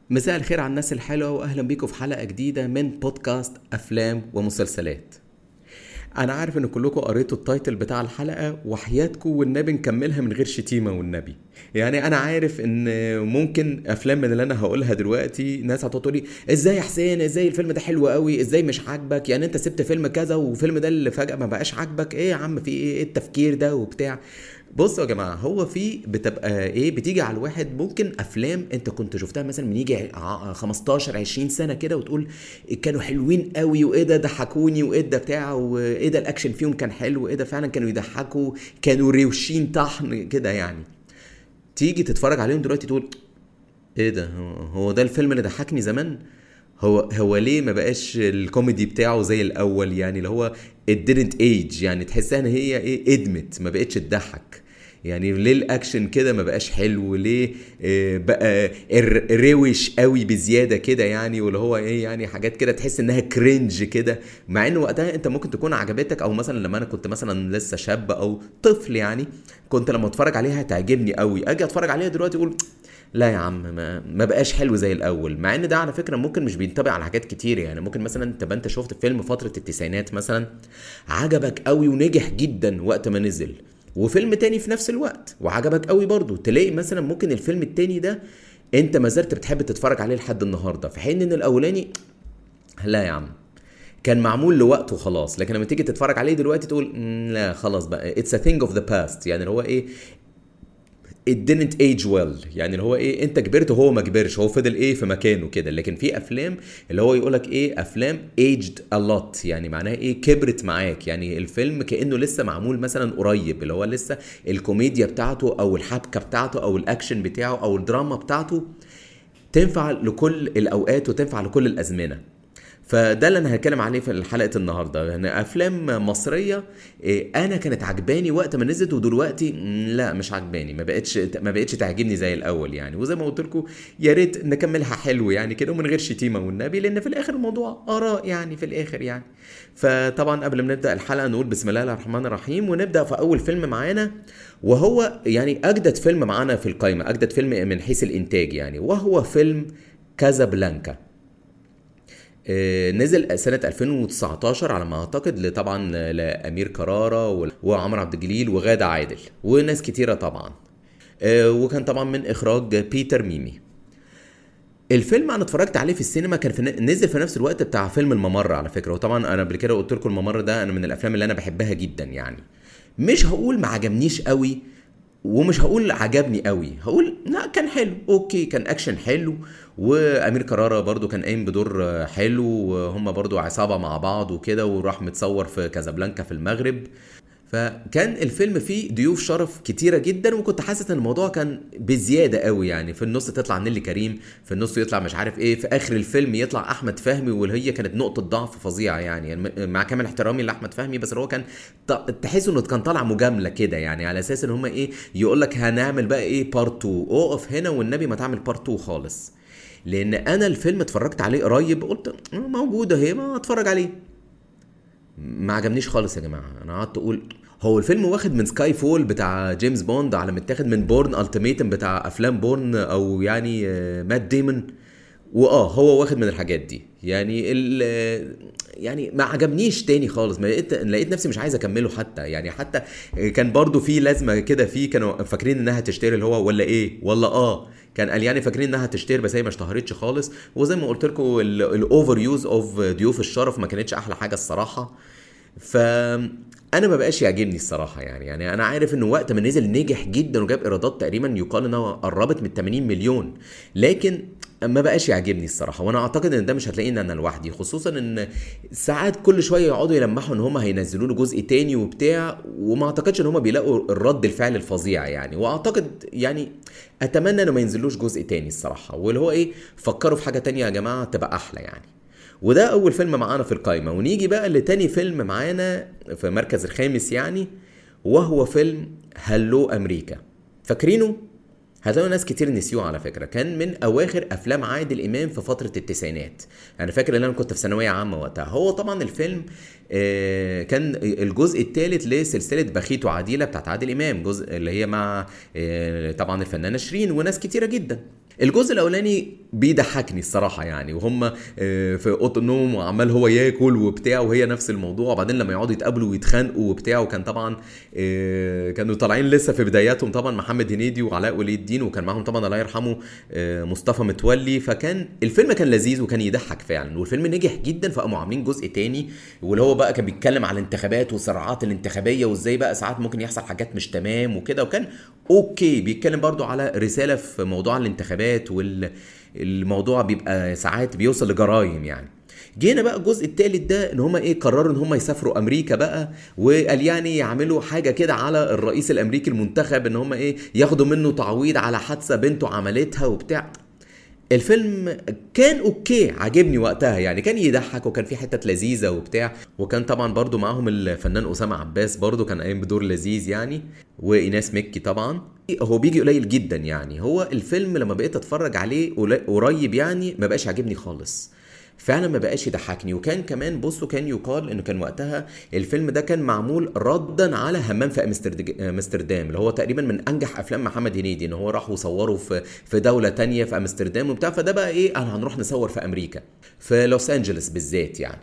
مساء الخير على الناس الحلوة وأهلا بيكم في حلقة جديدة من بودكاست أفلام ومسلسلات. أنا عارف إن كلكم قريتوا التايتل بتاع الحلقة وحياتكم والنبي نكملها من غير شتيمة والنبي. يعني أنا عارف إن ممكن أفلام من اللي أنا هقولها دلوقتي ناس هتقولي إزاي يا حسين، إزاي الفيلم ده حلو قوي، إزاي مش عاجبك؟ يعني أنت سبت فيلم كذا وفيلم ده اللي فجأة ما بقاش عاجبك، إيه يا عم في إيه التفكير ده وبتاع. بصوا يا جماعه، هو في بتبقى ايه، بتيجي على الواحد ممكن افلام انت كنت شفتها مثلا من يجي 15 20 سنه كده وتقول كانوا حلوين قوي، وايه ده ضحكوني، وايه ده بتاع، وايه ده الاكشن فيهم كان حلو، وايه ده فعلا كانوا يضحكوا، كانوا روشين طحن كده يعني. تيجي تتفرج عليهم دلوقتي تقول ايه ده، هو ده الفيلم اللي ضحكني زمان؟ هو ليه ما بقاش الكوميدي بتاعه زي الاول؟ يعني اللي هو it didn't age، يعني تحسها ان هي ايه، ادمت ما بقتش تضحك. يعني ليه الاكشن كده ما بقاش حلو؟ ليه بقى روش قوي بزياده كده يعني، واللي هو ايه يعني حاجات كده تحس انها كرنج كده، مع ان وقتها انت ممكن تكون عجبتك، او مثلا لما انا كنت مثلا لسه شاب او طفل يعني كنت لما اتفرج عليها تعجبني قوي، اجي اتفرج عليها دلوقتي اقول لا يا عم، ما بقاش حلو زي الاول. مع ان ده على فكره ممكن مش بينطبق على حاجات كتير، يعني ممكن مثلا تبقى انت شفت فيلم فتره التسعينات مثلا عجبك قوي ونجح جدا وقت ما نزل، وفيلم تاني في نفس الوقت وعجبك قوي برضو، تلاقي مثلا ممكن الفيلم التاني ده انت ما زلت بتحب تتفرج عليه لحد النهارده، في حين ان الاولاني لا يا عم كان معمول لوقته خلاص. لكن لما تيجي تتفرج عليه دلوقتي تقول لا خلاص بقى it's a thing of the past، يعني اللي هو ايه it didn't age well، يعني اللي هو ايه انت كبرت وهو ما كبرش، هو فضل ايه في مكانه كده. لكن في افلام اللي هو يقولك ايه افلام aged a lot، يعني معناها ايه كبرت معاك، يعني الفيلم كأنه لسه معمول مثلا قريب، اللي هو لسه الكوميديا بتاعته او الحبكة بتاعته او الاكشن بتاعه او الدراما بتاعته تنفع لكل الاوقات وتنفع لكل الازمنة. فده اللي انا هتكلم عليه في حلقه النهارده، يعني افلام مصريه انا كانت عجباني وقت ما نزلت، ودلوقتي لا مش عجباني، ما بقتش تعجبني زي الاول يعني. وزي ما قلت لكم يا ريت نكملها حلو يعني كده ومن غير شتيمه والنبي، لان في الاخر الموضوع اراء يعني في الاخر يعني. فطبعا قبل ما نبدا الحلقه نقول بسم الله الرحمن الرحيم، ونبدا في اول فيلم معانا، وهو يعني اجدد فيلم معانا في القائمه، اجدد فيلم من حيث الانتاج يعني، وهو فيلم كازابلانكا. نزل سنة 2019 على ما اعتقد، طبعا لأمير كرارة وعمر عبد الجليل وغادة عادل وناس كتيرة طبعا. وكان طبعا من اخراج بيتر ميمي. الفيلم انا اتفرجت عليه في السينما، كان نزل في نفس الوقت بتاع فيلم الممر على فكرة. وطبعا انا قبل كده قلت لكم الممر ده انا من الافلام اللي انا بحبها جدا يعني. مش هقول ما عجبنيش قوي ومش هقول عجبني قوي، هقول لا كان حلو، اوكي كان اكشن حلو، وامير كرارة برضو كان قايم بدور حلو، وهم برضو عصابة مع بعض وكده، وراح متصور في كازابلانكا في المغرب. فكان الفيلم فيه ضيوف شرف كتيرة جدا، وكنت حاسس ان الموضوع كان بزيادة قوي يعني. في النص تطلع نيلي كريم، في النص يطلع مش عارف ايه، في اخر الفيلم يطلع احمد فهمي، واللي هي كانت نقطة ضعف فظيعة يعني مع كامل احترامي لاحمد فهمي، بس هو كان تحس انه كان طالع مجاملة كده يعني، على اساس ان هم ايه يقول لك هنعمل بقى ايه بارت 2، اقف هنا والنبي ما تعمل بارت 2 خالص. لان انا الفيلم اتفرجت عليه قريب قلت موجودة اهي ما اتفرج عليه، ما عجبنيش خالص يا جماعه. انا قعدت اقول هو الفيلم واخد من سكاي فول بتاع جيمس بوند، على متاخد من بورن التيميتم بتاع افلام بورن او يعني مات ديمون، هو واخد من الحاجات دي يعني يعني ما عجبنيش تاني خالص، ما لقيت نفسي مش عايز اكمله حتى يعني. حتى كان برضو في لازمه كده، في كانوا فاكرين انها تشتري اللي هو ولا ايه ولا كان قال يعني فاكرين انها تشتري، بس هي ما اشتهرتش خالص. وزي ما قلت لكم الاوفر يوز اوف ضيوف الشرف ما كانتش احلى حاجه الصراحه. ف انا ما بقاش يعجبني الصراحه يعني انا عارف انه وقت ما نزل نجح جدا وجاب ايرادات تقريبا يقال انها قربت من 80 مليون، لكن ما بقاش يعجبني الصراحه. وانا اعتقد ان ده مش هتلاقيني انا لوحدي، خصوصا ان ساعات كل شويه يقعدوا يلمحوا ان هم هينزلوا له جزء تاني وبتاع، وما اعتقدش ان هم بيلاقوا الرد الفعل الفظيع يعني. واعتقد يعني اتمنى انه ما ينزلوش جزء تاني الصراحه، واللي هو ايه فكروا في حاجه تانية يا جماعه تبقى احلى يعني. وده اول فيلم معانا في القائمة. ونيجي بقى لتاني فيلم معانا في مركز الخامس يعني، وهو فيلم هلو امريكا. فاكرينه؟ هتلاقوا ناس كتير نسيوه على فكرة، كان من اواخر افلام عادل امام في فترة التسعينات. انا فاكر ان انا كنت في ثانوية عامة وقتها. هو طبعا الفيلم كان الجزء الثالث لسلسلة بخيت وعديلة بتاعت عادل امام، جزء اللي هي مع طبعا الفنانة شيرين وناس كتيرة جدا. الجزء الاولاني بيضحكني الصراحه يعني، وهم في اوضه النوم وعمال هو ياكل وبتاع وهي نفس الموضوع، وبعدين لما يقعدوا يتقابلوا ويتخانقوا وبتاع، وكان طبعا كانوا طالعين لسه في بداياتهم طبعا محمد هنيدي وعلاء ولي الدين، وكان معاهم طبعا الله يرحمه مصطفى متولي. فكان الفيلم كان لذيذ وكان يضحك فعلا، والفيلم نجح جدا، فقاموا عاملين جزء تاني واللي هو بقى كان بيتكلم على الانتخابات والصراعات الانتخابيه وازاي بقى ساعات ممكن يحصل حاجات مش تمام وكده، وكان اوكي بيتكلم برضو على رساله في موضوع الانتخابات، والموضوع بيبقى ساعات بيوصل لجرائم يعني. جينا بقى الجزء الثالث ده ان هم قرروا ان هم يسافروا امريكا بقى، وقال يعني يعملوا حاجه كده على الرئيس الامريكي المنتخب، ان هم ياخدوا منه تعويض على حادثه بنته عملتها وبتاع. الفيلم كان اوكي، عجبني وقتها يعني، كان يضحك وكان في حتت لذيذه وبتاع، وكان طبعا برضو معاهم الفنان اسامه عباس، برضو كان قايم بدور لذيذ يعني، وايناس مكي طبعا. هو بيجي قليل جدا يعني، هو الفيلم لما بقيت اتفرج عليه قريب يعني ما بقاش عاجبني خالص فعلا، ما بقاش يضحكني. وكان كمان بصوا كان يقال انه كان وقتها الفيلم ده كان معمول ردا على همام في امستردام، اللي هو تقريبا من انجح افلام محمد هنيدي، ان هو راح وصوروا في دوله تانية في امستردام وبتاع، فده بقى انا هنروح نصور في امريكا في لوس انجلوس بالذات يعني.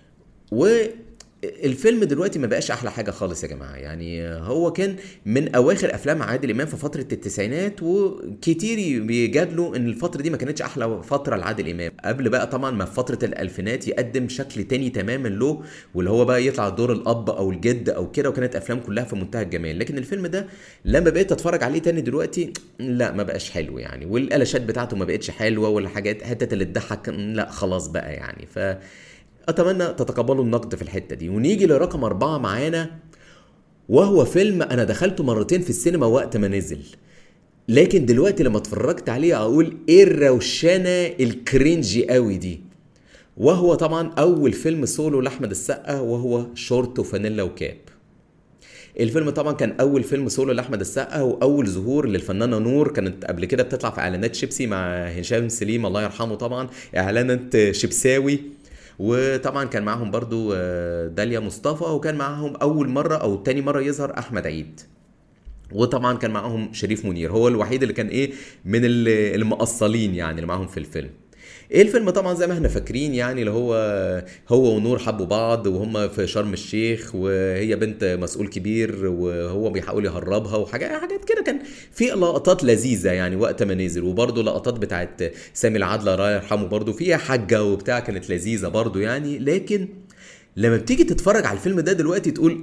والفيلم دلوقتي ما بقاش احلى حاجه خالص يا جماعه يعني، هو كان من اواخر افلام عادل امام في فتره التسعينات، وكتير بيجادلوا ان الفتره دي ما كانتش احلى فتره لعادل امام، قبل بقى طبعا ما في فتره الالفينات يقدم شكل تاني تماما له، واللي هو بقى يطلع دور الاب او الجد او كده، وكانت افلام كلها في منتهى الجمال. لكن الفيلم ده لما بقيت اتفرج عليه تاني دلوقتي لا ما بقاش حلو يعني، والقلاشات بتاعته ما بقتش حلوه، والحاجات حته اللي تضحك لا خلاص بقى يعني. اتمنى تتقبلوا النقد في الحته دي. ونيجي لرقم 4 معانا، وهو فيلم انا دخلته مرتين في السينما وقت ما نزل، لكن دلوقتي لما اتفرجت عليه اقول ايه الروشنه الكرنجي قوي دي، وهو طبعا اول فيلم سولو لاحمد السقا، وهو شورت وفانيلا وكاب. الفيلم طبعا كان اول فيلم سولو لاحمد السقا، واول ظهور للفنانه نور، كانت قبل كده بتطلع في اعلانات شيبسي مع هشام سليم الله يرحمه طبعا، اعلانات شيبساوي. وطبعا كان معاهم برضو داليا مصطفى، وكان معاهم اول مرة او تاني مرة يظهر احمد عيد، وطبعا كان معاهم شريف منير، هو الوحيد اللي كان من المقصلين يعني اللي معاهم في الفيلم. الفيلم طبعا زي ما احنا فاكرين يعني، اللي هو ونور حبوا بعض وهم في شرم الشيخ، وهي بنت مسؤول كبير وهو بيحاول يهربها، وحاجات كده. كان في لقطات لذيذه يعني وقت ما نزل، وبرده لقطات بتاعت سامي العدل الله يرحمه برده فيها حاجه وبتاع، كانت لذيذه برده يعني. لكن لما بتيجي تتفرج على الفيلم ده دلوقتي تقول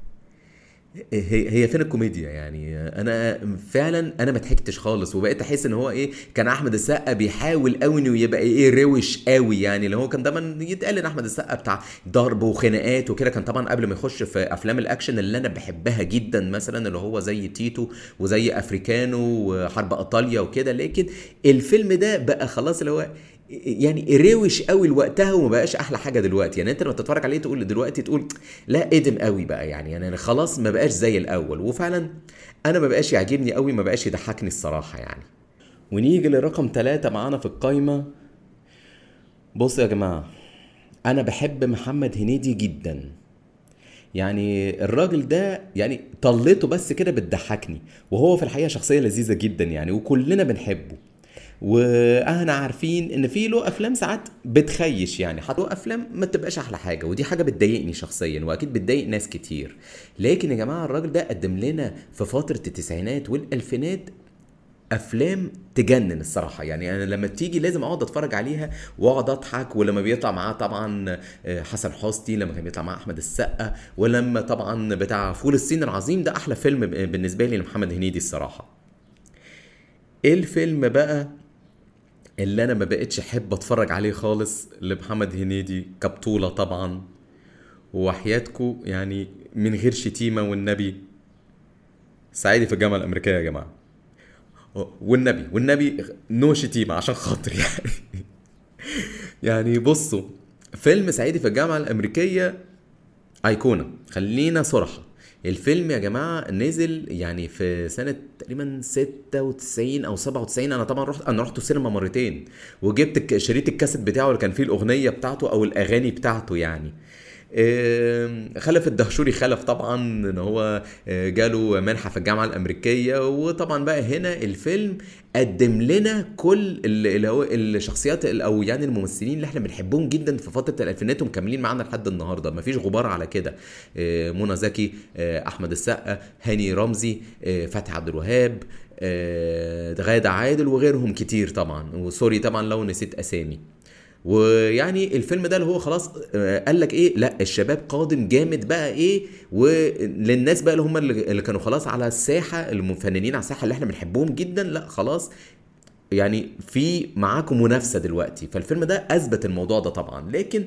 هي فين الكوميديا يعني؟ انا فعلا انا ما ضحكتش خالص، وبقيت احس ان هو كان احمد السقا بيحاول قوي انه يبقى روش قوي يعني، اللي هو كان دايما يتقال ان احمد السقا بتاع ضرب وخناقات وكده. كان طبعا قبل ما يخش في افلام الاكشن اللي انا بحبها جدا، مثلا اللي هو زي تيتو وزي افريكانو وحرب ايطاليا وكده، لكن الفيلم ده بقى خلاص اللي هو يعني روش قوي لوقتها، وما بقاش احلى حاجه دلوقتي يعني. انت لما تتفرج عليه تقول لا قدم قوي بقى يعني انا خلاص ما بقاش زي الاول، وفعلا انا ما بقاش يعجبني قوي، ما بقاش يضحكني الصراحه يعني. ونيجي لرقم 3 معانا في القايمه. بصوا يا جماعه، انا بحب محمد هنيدي جدا يعني، الراجل ده يعني طلته بس كده بتضحكني، وهو في الحقيقه شخصيه لذيذه جدا يعني، وكلنا بنحبه. واحنا عارفين ان في له افلام ساعات بتخيش يعني، حتى له افلام ما تبقاش احلى حاجه، ودي حاجه بتضايقني شخصيا واكيد بتضايق ناس كتير. لكن يا جماعه الراجل ده قدم لنا في فتره التسعينات والالفينات افلام تجنن الصراحه يعني. انا لما تيجي لازم اقعد اتفرج عليها واقعد اضحك، ولما بيطلع معاه طبعا حسن حسني، لما كان بيطلع معاه احمد السقا، ولما طبعا بتاع فول الصين العظيم، ده احلى فيلم بالنسبه لي لمحمد هنيدي الصراحه. الفيلم بقى اللي انا ما بقتش احب اتفرج عليه خالص لمحمد هنيدي كبطولة طبعا، وحياتكو يعني من غير شتيمة والنبي، صعيدي في الجامعة الامريكية يا جماعة، والنبي نو شتيمة عشان خاطر يعني. يعني بصوا، فيلم صعيدي في الجامعة الامريكية ايقونة، خلينا صراحة. الفيلم يا جماعة نزل يعني في سنة تقريبا 96 او 97. انا طبعا رحت السينما مرتين، وجبت شريط الكاسيت بتاعه اللي كان فيه الاغنية بتاعته او الاغاني بتاعته يعني. خلف الدهشوري خلف طبعا ان هو جاله منحة في الجامعة الامريكية. وطبعا بقى هنا الفيلم قدم لنا كل اللي هو الشخصيات او يعني الممثلين اللي احنا بنحبهم جدا في فترة الالفينات ومكملين معانا لحد النهاردة، مفيش غبار على كده. منى زكي، احمد السقا، هاني رمزي، فتحي عبد الوهاب، غادة عادل وغيرهم كتير طبعا، وسوري طبعا لو نسيت اسامي. ويعني الفيلم ده اللي هو خلاص قال لك ايه، لا الشباب قادم جامد بقى ايه، وللناس بقى اللي هم اللي كانوا خلاص على الساحه، المفننين على الساحه اللي احنا بنحبهم جدا، لا خلاص يعني في معاكم منافسه دلوقتي. فالفيلم ده اثبت الموضوع ده طبعا. لكن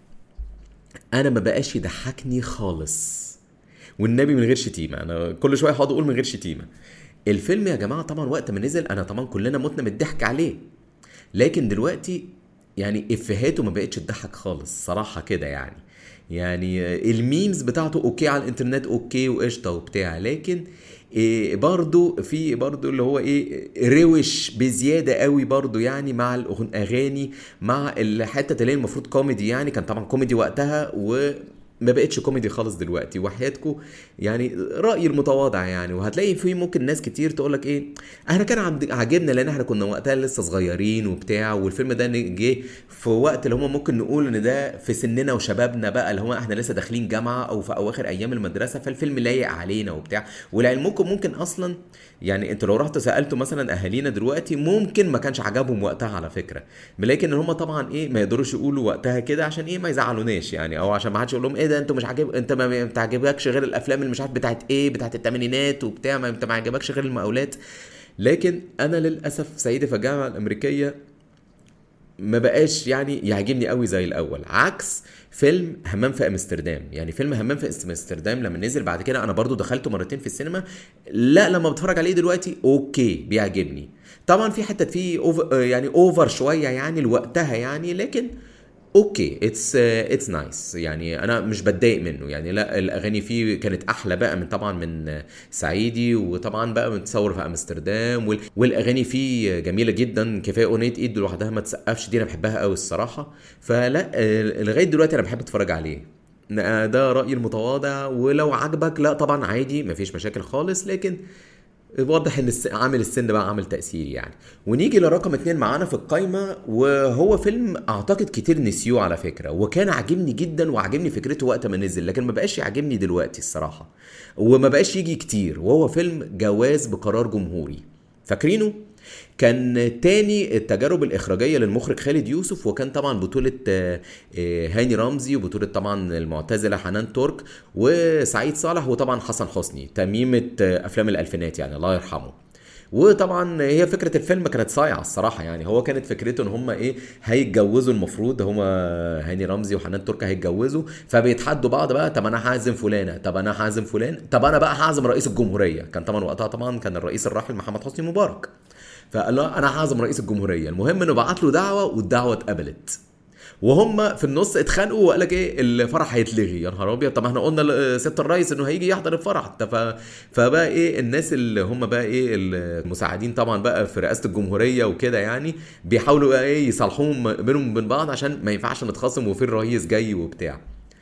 انا ما بقاش يضحكني خالص، والنبي من غير شتيمه، انا كل شويه هقعد اقول من غير شتيمه. الفيلم يا جماعه طبعا وقت ما نزل انا طبعا كلنا متنا من الضحك عليه، لكن دلوقتي يعني افهاته ما بقتش تضحك خالص صراحه كده يعني. يعني الميمز بتاعته اوكي على الانترنت اوكي وقشطه وبتاع، لكن إيه برضو في برضو اللي هو ايه روش بزياده قوي برضو يعني مع الاغاني، مع الحته اللي هي المفروض كوميدي، يعني كان طبعا كوميدي وقتها وما بقتش كوميدي خالص دلوقتي وحياتكم. يعني رأيي المتواضع يعني. وهتلاقي في ممكن ناس كتير تقولك ايه، احنا كان عاجبنا لان احنا كنا وقتها لسه صغيرين وبتاع، والفيلم ده جه في وقت اللي هم ممكن نقول ان ده في سننا وشبابنا بقى، اللي هو احنا لسه داخلين جامعة او في اواخر ايام المدرسة، فالفيلم لايق علينا وبتاع. ولعلمكم ممكن اصلا يعني انتوا لو رحتوا سالتوا مثلا اهالينا دلوقتي ممكن ما كانش عجبهم وقتها على فكره، لكن هم طبعا ايه ما يقدروش يقولوا وقتها كده عشان ايه ما يزعلوناش يعني، او عشان ما حدش يقول لهم ايه ده انتوا مش عاجب، انت ما بتعجبكش غير الافلام اللي مش عارف بتاعت ايه بتاعت الثمانينات وبتاع، ما انت ما عجبكش غير المقاولات. لكن انا للاسف صعيدي في الجامعه الامريكيه ما بقاش يعني يعجبني قوي زي الاول، عكس فيلم همام في امستردام. يعني فيلم همام في امستردام لما نزل بعد كده انا برضو دخلته مرتين في السينما، لا لما بتفرج عليه دلوقتي اوكي بيعجبني. طبعا في حتة فيه يعني اوفر شوية يعني لوقتها يعني، لكن اوكي اتس نايس يعني، انا مش بتضايق منه يعني. لا الاغاني فيه كانت احلى بقى من طبعا من صعيدي، وطبعا بقى متصور في امستردام، والاغاني فيه جميله جدا، كفايه اغنيه ايد لوحدها ما تسقفش دي انا بحبها قوي الصراحه. فلا لغايه دلوقتي انا بحب اتفرج عليه. ده رايي المتواضع، ولو عجبك لا طبعا عادي مفيش مشاكل خالص، لكن واضح ان عامل السن بقى عامل تأثير يعني. ونيجي لرقم 2 معانا في القايمة، وهو فيلم اعتقد كتير نسيوه على فكرة، وكان عاجبني جدا وعاجبني فكرته وقت ما نزل، لكن ما بقاش يعجبني دلوقتي الصراحة، وما بقاش يجي كتير، وهو فيلم جواز بقرار جمهوري. فاكرينه؟ كان تاني التجارب الإخراجية للمخرج خالد يوسف، وكان طبعا بطولة هاني رمزي، وبطولة طبعا المعتزلة حنان ترك وسعيد صالح، وطبعا حسن حسني، تميمة أفلام الألفينات يعني الله يرحمه. وطبعا هي فكره الفيلم كانت صايعه الصراحه يعني، هو كانت فكرته ان هم ايه هيتجوزوا، المفروض هم هاني رمزي وحنان ترك هيتجوزوا، فبيتحدوا بعض بقى، طب انا هعزم فلانه، طب انا هعزم فلان، طب انا بقى هعزم رئيس الجمهوريه. كان طبعا وقتها طبعا كان الرئيس الراحل محمد حسني مبارك، فقال له انا هعزم رئيس الجمهوريه. المهم انه بعت له دعوه والدعوه اتقبلت، وهم في النص اتخانقوا وقال لك ايه الفرح هيتلغي. يا نهار ابيض، طب احنا قلنا لسياده الرئيس انه هيجي يحضر الفرح. فبقى ايه الناس اللي هم بقى ايه المساعدين طبعا بقى في رئاسه الجمهوريه وكده يعني، بيحاولوا بقى ايه يصالحوهم بينهم وبين بعض عشان ما ينفعش نتخاصم وفي الرئيس جاي وبتاع.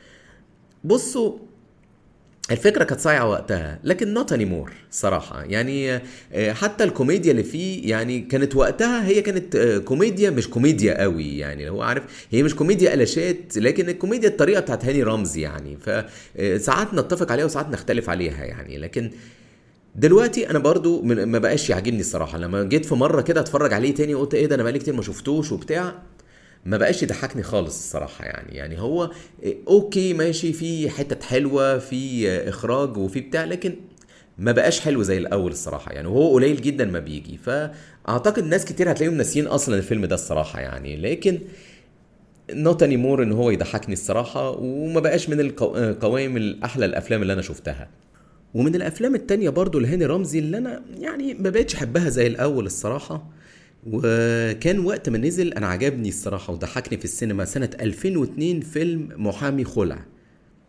بصوا الفكرة كانت صايعة وقتها، لكن نوت اني مور صراحة يعني. حتى الكوميديا اللي فيه يعني كانت وقتها هي كانت كوميديا مش كوميديا قوي يعني، هو عارف هي مش كوميديا قلاشات، لكن الكوميديا الطريقة بتاعت هاني رمزي يعني، فساعات نتفق عليها وساعات نختلف عليها يعني. لكن دلوقتي انا برضو ما بقاش يعجبني الصراحة. لما جيت في مرة كده اتفرج عليه تاني قلت ايه ده، انا بقالي كتير ما شفتوش وبتاع، ما بقاش يضحكني خالص الصراحة يعني هو اوكي ماشي في حتة حلوة في اخراج وفي بتاع، لكن ما بقاش حلو زي الاول الصراحة يعني، وهو قليل جدا ما بيجي. فاعتقد ناس كتير هتلاقيهم ناسيين اصلا الفيلم ده الصراحة يعني، لكن نوت اني مور ان هو يضحكني الصراحة، وما بقاش من القوائم الاحلى الافلام اللي انا شفتها. ومن الافلام التانية برضو لهاني رمزي اللي انا يعني ما بقتش احبها زي الاول الصراحة، وكان وقت ما نزل انا عجبني الصراحة وضحكني في السينما، سنة 2002 فيلم محامي خلع.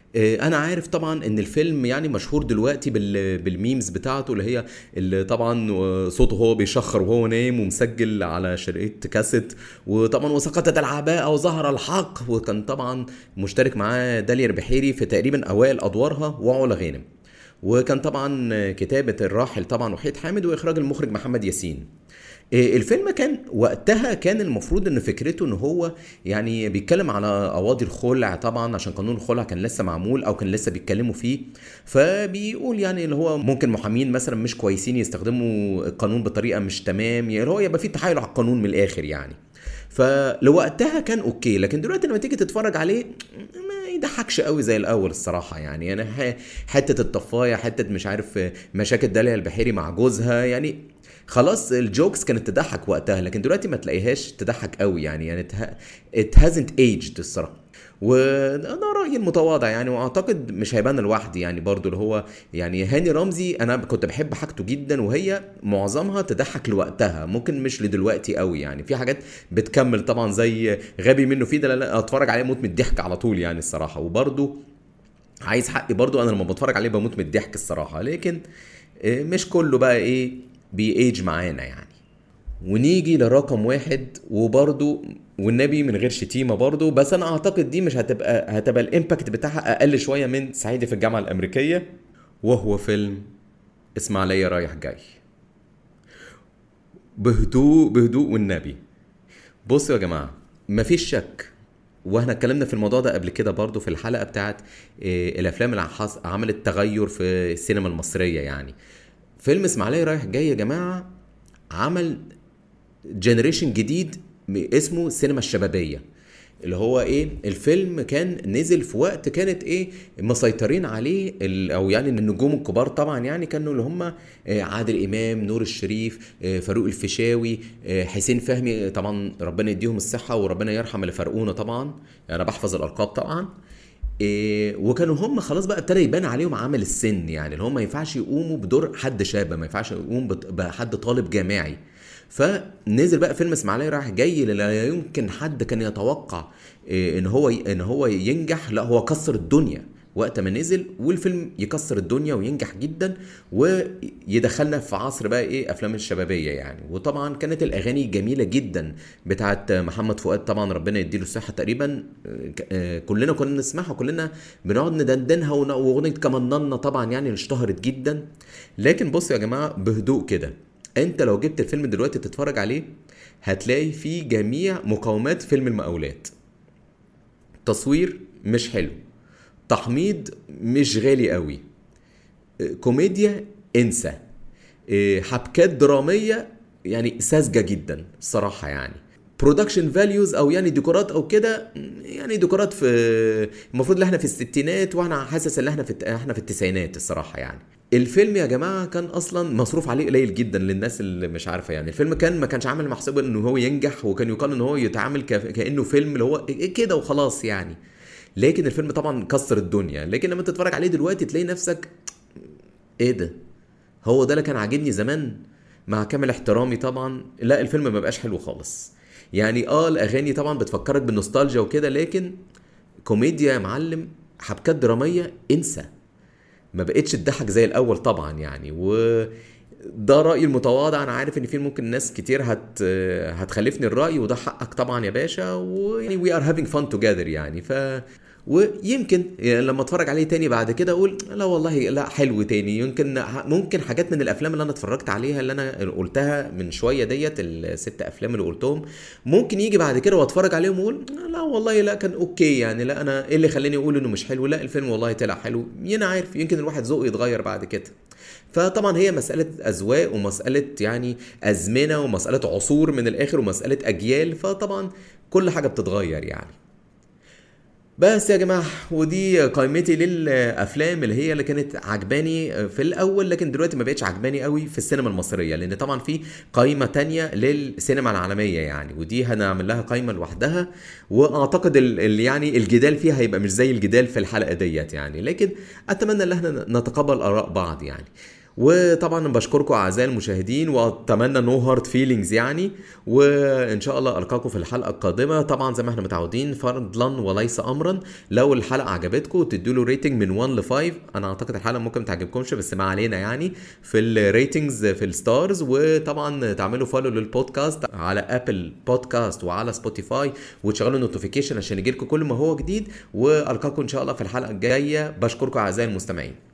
انا عارف طبعا ان الفيلم يعني مشهور دلوقتي بالميمز بتاعته اللي هي اللي طبعا صوته هو بيشخر وهو نايم ومسجل على شريط كاسيت، وطبعا وسقطت العباءة وظهر الحق، وكان طبعا مشترك معاه داليا البحيري في تقريبا اوائل ادوارها وعلا غانم. وكان طبعا كتابة الراحل طبعا وحيد حامد واخراج المخرج محمد ياسين. الفيلم كان وقتها كان المفروض ان فكرته ان هو يعني بيتكلم على قواضي الخلع طبعا، عشان قانون الخلع كان لسه معمول او كان لسه بيتكلموا فيه. فبيقول يعني اللي هو ممكن محامين مثلا مش كويسين يستخدموا القانون بطريقه مش تمام، يعني هو يبقى فيه تحايل على القانون من الاخر يعني. فلوقتها كان اوكي، لكن دلوقتي لما تيجي تتفرج عليه ما يضحكش قوي زي الاول الصراحه. يعني انا حته الطفايه، حته مش عارف مشاكل داليا البحيري مع جوزها، يعني خلاص الجوكس كانت تضحك وقتها، لكن دلوقتي ما تلاقيهاش تضحك قوي يعني it hasn't aged الصراحه. وده رأيي المتواضع يعني، واعتقد مش هيبان لوحدي يعني، برضو اللي هو يعني هاني رمزي انا كنت بحب حاجته جدا، وهي معظمها تضحك لوقتها، ممكن مش لدلوقتي قوي يعني. في حاجات بتكمل طبعا زي غبي منه فيه ده، لا اتفرج عليه موت من الضحك على طول يعني الصراحه. وبرضو عايز حقي برضو، انا لما بتفرج عليه بموت من الضحك الصراحه، لكن مش كله بقى ايه بيأيج معانا يعني. ونيجي لرقم واحد، وبرضو والنبي من غير شتيمة برضو، بس انا اعتقد دي مش هتبقى الامباكت بتاعها اقل شوية من صعيدي في الجامعة الامريكية، وهو فيلم اسماعيلية رايح جاي. بهدوء بهدوء والنبي. بصوا يا جماعة، مفيش شك، واحنا اتكلمنا في الموضوع ده قبل كده برضو في الحلقة بتاعت الافلام اللي عملت تغير في السينما المصرية يعني. فيلم اسماعيلية رايح جاي يا جماعة عمل جنريشن جديد اسمه السينما الشبابية. اللي هو ايه، الفيلم كان نزل في وقت كانت ايه مسيطرين عليه او يعني النجوم الكبار طبعا يعني كانوا اللي هم عادل امام، نور الشريف، فاروق الفيشاوي، حسين فهمي طبعا ربنا يديهم الصحة وربنا يرحم اللي فرقونا طبعا، انا بحفظ الالقاب طبعا. وكانوا هم خلاص بقى ابتدى يبان عليهم عامل السن، يعني اللي هم ما ينفعش يقوموا بدور حد شاب، ما ينفعش يقوم بحد طالب جامعي. فنزل بقى فيلم اسماعيليه رايح جاي، لا يمكن حد كان يتوقع ان هو ينجح، لا هو كسر الدنيا وقت ما نزل، والفيلم يكسر الدنيا وينجح جدا ويدخلنا في عصر بقى ايه افلام الشبابيه يعني. وطبعا كانت الاغاني جميله جدا بتاعت محمد فؤاد طبعا ربنا يديله الصحه، تقريبا كلنا كنا نسمعها، كلنا بنقعد ندندنها، واغنيه كمننا طبعا يعني اللي اشتهرت جدا. لكن بصوا يا جماعه بهدوء كده، انت لو جبت الفيلم دلوقتي تتفرج عليه هتلاقي فيه جميع مقومات فيلم المقاولات. تصوير مش حلو، تحميض مش غالي قوي، كوميديا انسى، حبكات درامية يعني ساذجة جدا الصراحة يعني. برودكشن فاليوز او يعني ديكورات او كده، يعني ديكورات في المفروض ان احنا في الستينات، وانا حاسس ان احنا في التسعينات الصراحة يعني. الفيلم يا جماعة كان اصلا مصروف عليه قليل جدا للناس اللي مش عارفة يعني. الفيلم ما كانش عامل محسوب انه هو ينجح، وكان يقال ان هو يتعامل كأنه فيلم اللي هو كده وخلاص يعني. لكن الفيلم طبعا كسر الدنيا، لكن لما تتفرج عليه دلوقتي تلاقي نفسك ايه ده، هو ده اللي كان عاجبني زمان؟ مع كامل احترامي طبعا، لا الفيلم ما بقاش حلو خالص يعني. الاغاني طبعا بتفكرك بالنوستالجيا وكده، لكن كوميديا يا معلم، حبكات درامية انسى، ما بقتش تضحك زي الاول طبعا يعني. ده رأيي المتواضع، انا عارف ان في ممكن ناس كتير هتخالفني الرأي، وده حقك طبعا يا باشا، ويعني we are having fun together يعني. ويمكن لما اتفرج عليه تاني بعد كده اقول لا والله لا حلو تاني. ممكن حاجات من الافلام اللي انا اتفرجت عليها اللي انا قلتها من شويه ديت، الست افلام اللي قلتهم، ممكن يجي بعد كده واتفرج عليهم واقول لا والله لا كان اوكي يعني، لا انا ايه اللي خلاني اقول انه مش حلو؟ لا الفيلم والله طلع حلو، انا عارف يمكن الواحد ذوقه يتغير بعد كده. فطبعا هي مسألة أذواق، ومسألة يعني أزمنة، ومسألة عصور من الآخر، ومسألة أجيال، فطبعا كل حاجة بتتغير يعني. بس يا جماعة، ودي قائمتي للأفلام اللي كانت عجباني في الأول، لكن دلوقتي ما بقتش عجباني قوي في السينما المصرية، لأن طبعا في قائمة تانية للسينما العالمية يعني، ودي هنعمل لها قائمة لوحدها. وأعتقد يعني الجدال فيها هيبقى مش زي الجدال في الحلقة ديت يعني، لكن أتمنى أن احنا نتقبل آراء بعض يعني. وطبعا بشكركم اعزائي المشاهدين، واتمنى نو هارد فيلينجز يعني، وان شاء الله القاكم في الحلقه القادمه. طبعا زي ما احنا متعودين فضلا وليس امرا، لو الحلقه عجبتكم تدوا له ريتنج من 1 ل 5. انا اعتقد الحلقه ممكن ما تعجبكمش بس ما علينا يعني، في الريتنجز في الستارز. وطبعا تعملوا فولو للبودكاست على ابل بودكاست وعلى سبوتيفاي، وتشغلوا النوتيفيكيشن عشان يجيلكم كل ما هو جديد. والقاكم ان شاء الله في الحلقه الجايه. بشكركم اعزائي المستمعين.